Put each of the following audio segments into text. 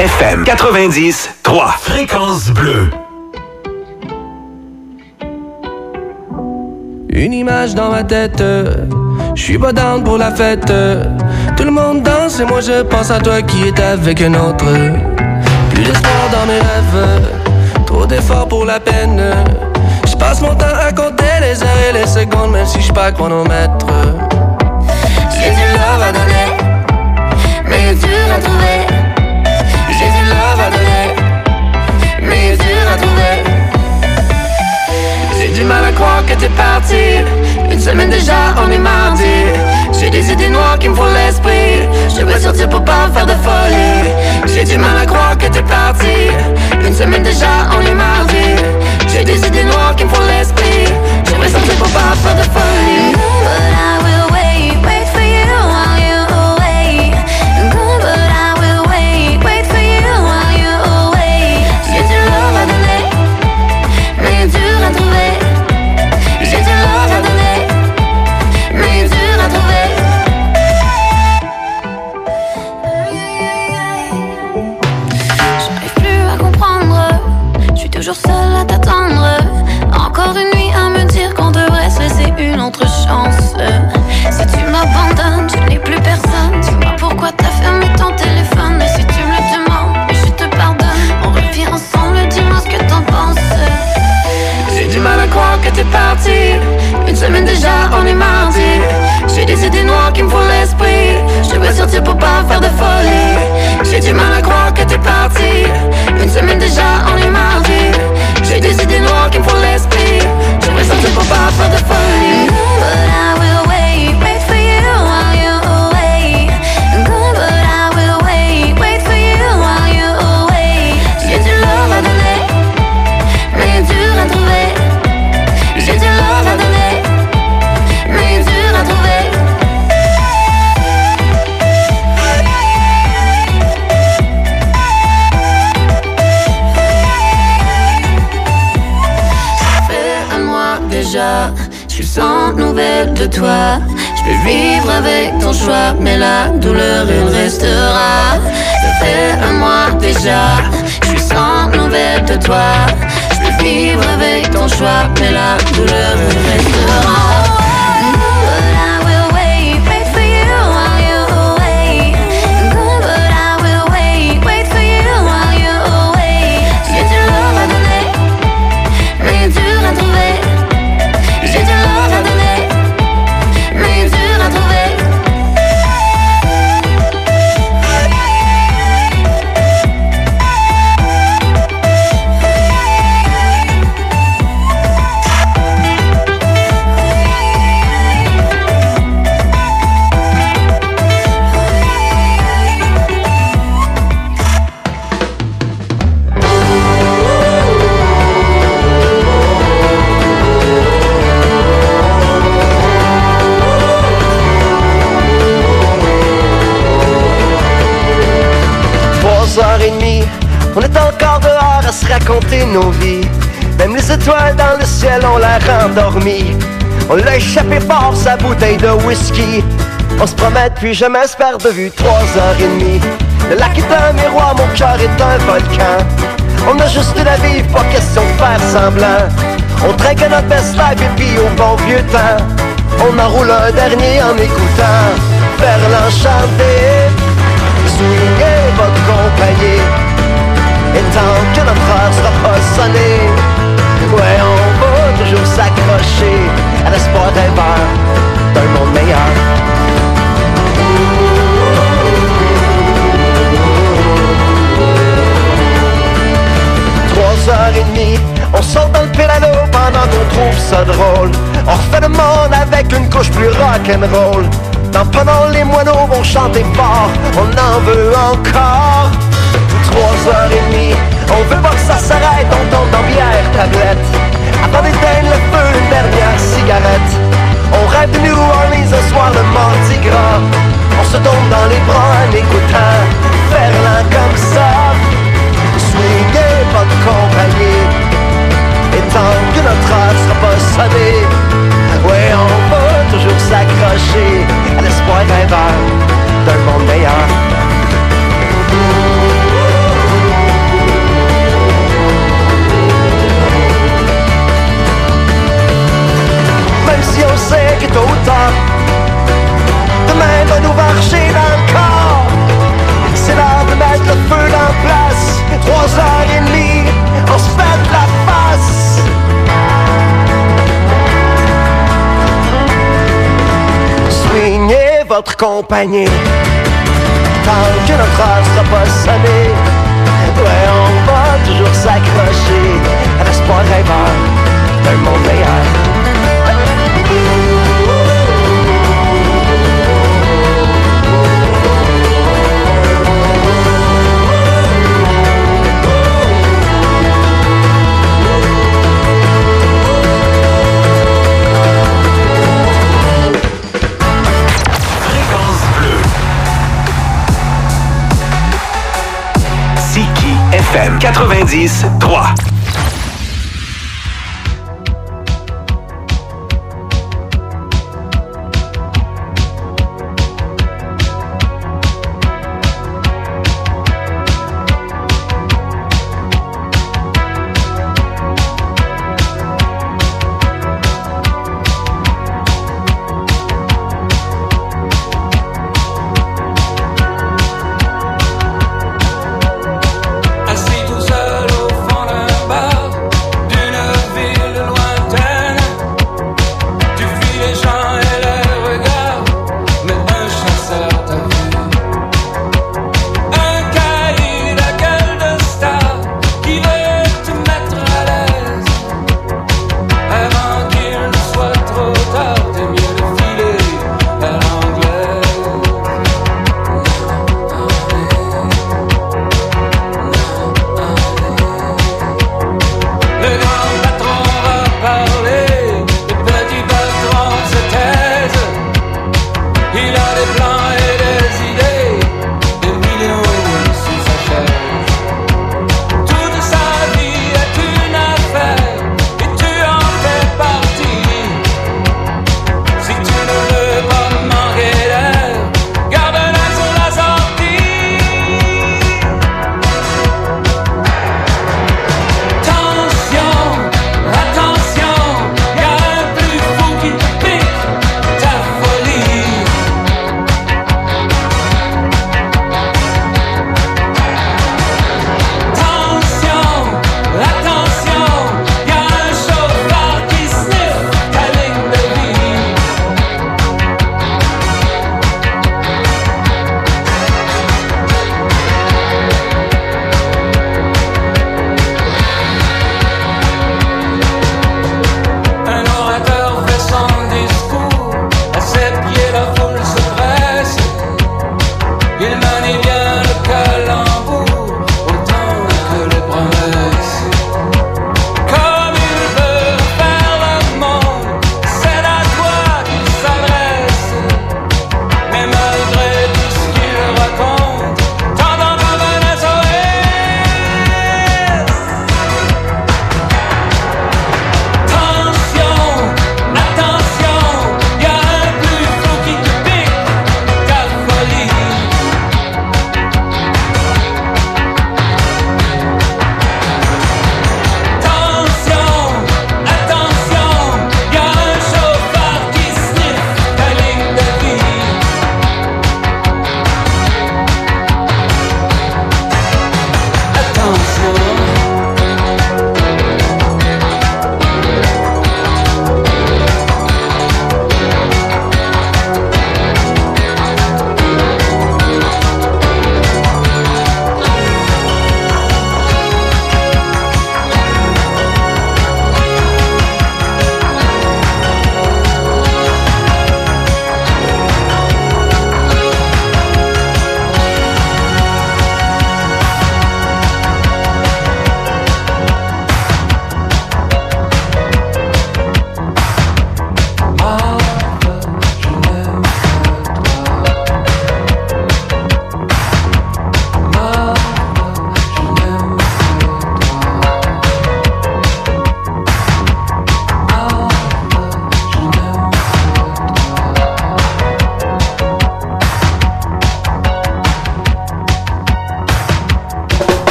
FM 90.3. Fréquence bleue. Une image dans ma tête, je suis pas down pour la fête. Tout le monde danse et moi je pense à toi qui est avec un autre. Plus d'espoir dans mes rêves, trop d'efforts pour la peine. Je passe mon temps à compter les heures et les secondes, même si je suis pas chronomètre. J'ai du love à donner, mais dur à trouver. J'ai du love à donner, mais dur à trouver. J'ai du mal à croire que t'es parti. Une semaine déjà, on est mardi. J'ai des idées noires qui me font l'esprit. Je devrais sortir pour pas faire de folie. J'ai du mal à croire que t'es parti. Une semaine déjà, on est mardi. J'ai des idées noires qui me font l'esprit. Je devrais sortir pour pas faire de folie. But I will wait for you while you away. But I will wait for you while you away. J'ai du love à donner, mais dur à trouver. J'ai du love à donner, mais dur à trouver. J'arrive plus à comprendre, je suis toujours seule à t'attendre. Encore une nuit à me dire qu'on devrait se laisser une autre chance. Si tu m'abandonnes, je n'ai plus personne. Dis-moi pourquoi t'as fermé ton téléphone. Et si tu me le demandes, je te pardonne. On revient ensemble, dis-moi ce que t'en penses. J'ai du mal à croire que t'es parti. Une semaine déjà, on est mardi. J'ai des idées noires qui me font l'esprit. Je devrais sortir pour pas faire de folie. J'ai du mal à croire que t'es parti. Une semaine déjà, on est mardi. J'ai des idées noires qui me font l'esprit. Je devrais sortir pour pas faire de folie. But I will wait for you while you away. But I will wait for you while you away. J'ai du love à donner, mais dur à trouver. J'ai du love à donner, mais dur à trouver. Ça fait un mois déjà, je suis sans nouvelles de toi. Je peux vivre avec ton choix, mais la douleur elle restera. Ça fait un mois déjà, je suis sans nouvelles de toi. Je peux vivre avec ton choix, mais la douleur elle restera. But I will wait for you while you away. But I will wait for you while you away. J'ai du love à donner, mais dur à trouver. J'ai du love à donner, mais dur à trouver. On est encore dehors à se raconter nos vies. Même les étoiles dans le ciel ont l'air endormies. On l'a échappé fort sa bouteille de whisky. On se promet puis jamais se perd de vue. 3h30. Le lac est un miroir, mon cœur est un volcan. On a juste une à vivre, pas question de faire semblant. On trinque notre best life et puis au bon vieux temps on enroule un dernier en écoutant Ferland chanter. Swingez votre compagnie. Et tant que notre heure sera pas sonnée, ouais, on va toujours s'accrocher à l'espoir rêveur d'un monde meilleur. 3h30, on saute dans le pédalo pendant qu'on trouve ça drôle. On refait le monde avec une couche plus rock'n'roll. Dans pendant les moineaux vont chanter fort, on en veut encore. 3h30, on veut voir que ça s'arrête, on tombe dans bière, tablette. Avant d'éteindre le feu, une dernière cigarette. On rêve de New Orleans ce soir, le Mardi Gras. On se tombe dans les bras en écoutant Ferland comme ça. Swingez votre compagnie. Et tant que notre heure sera pas sonnée, ouais, on va toujours s'accrocher à l'espoir rêveur d'un monde meilleur. votre compagnie. Tant que notre heure sera pas sonnée, ouais, on va toujours s'accrocher à l'espoir rêveur d'un monde meilleur. FM 90.3. Assis tout seul au fond d'un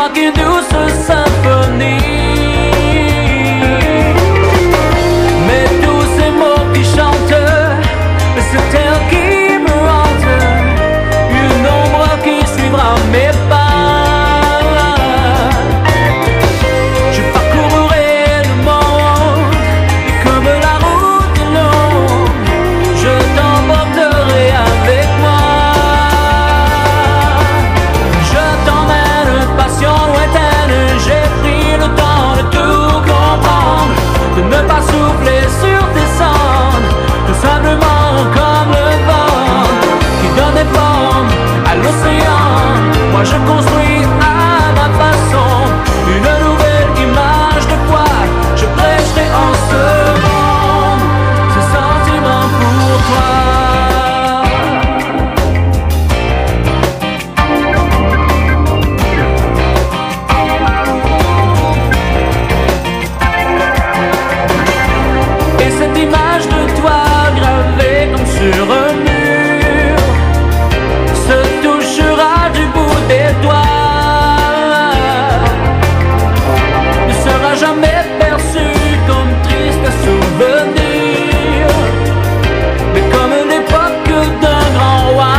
toi qui douce symphonie. Mais tous ces mots qui chantent, c'est elle qui me hante, une ombre qui suivra mes pas. Je parcourrai le monde, et comme la route est longue, je t'emporterai avec moi. Je t'emmène, passion lointaine, j'ai pris le temps de tout comprendre, de ne pas souffler sur tes cendres, tout simplement comme le vent qui donne des formes à l'océan. Moi je construis à ma façon une nouvelle image de toi. Je prêcherai en ce monde ce sentiment pour toi. Et cette image de toi gravée comme sur un mur se touchera du bout des doigts, ne sera jamais perçu comme triste souvenir, mais comme l'époque d'un grand roi.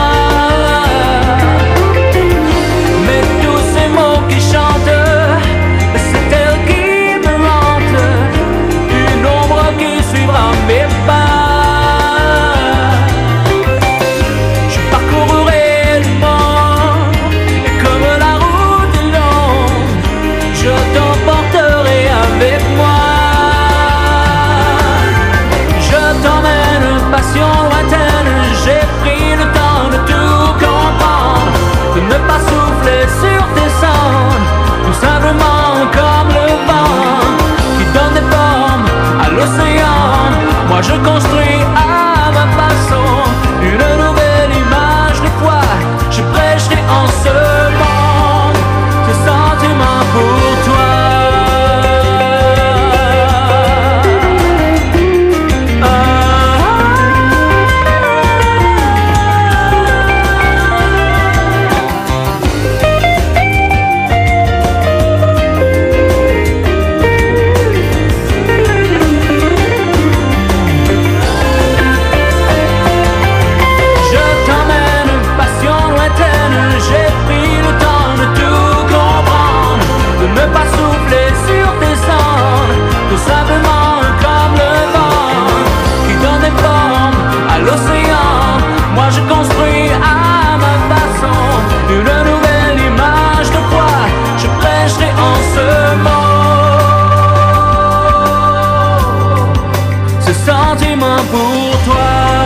Mais tous ces mots qui chantent, c'est elle qui me hante, une ombre qui suivra mes pas. Je parcourrai le monde, et comme la route est longue, je t'emporterai avec moi. Je t'emmène, passion lointaine, j'ai pris le temps de tout comprendre, de ne pas souffler sur tes cendres, tout simplement comme le vent qui donne des formes à l'océan. Moi je construis à ma façon une nouvelle image de toi. Je prêcherai en ce monde ce sentiment pour toi. Je t'emmène, passion lointaine, j'ai pris le temps de tout comprendre, de ne pas souffler sur tes cendres, tout simplement comme le vent qui donne des formes à l'océan. Moi je construis à ma façon une nouvelle image de toi. Je prêcherai en ce monde ce sentiment pour toi.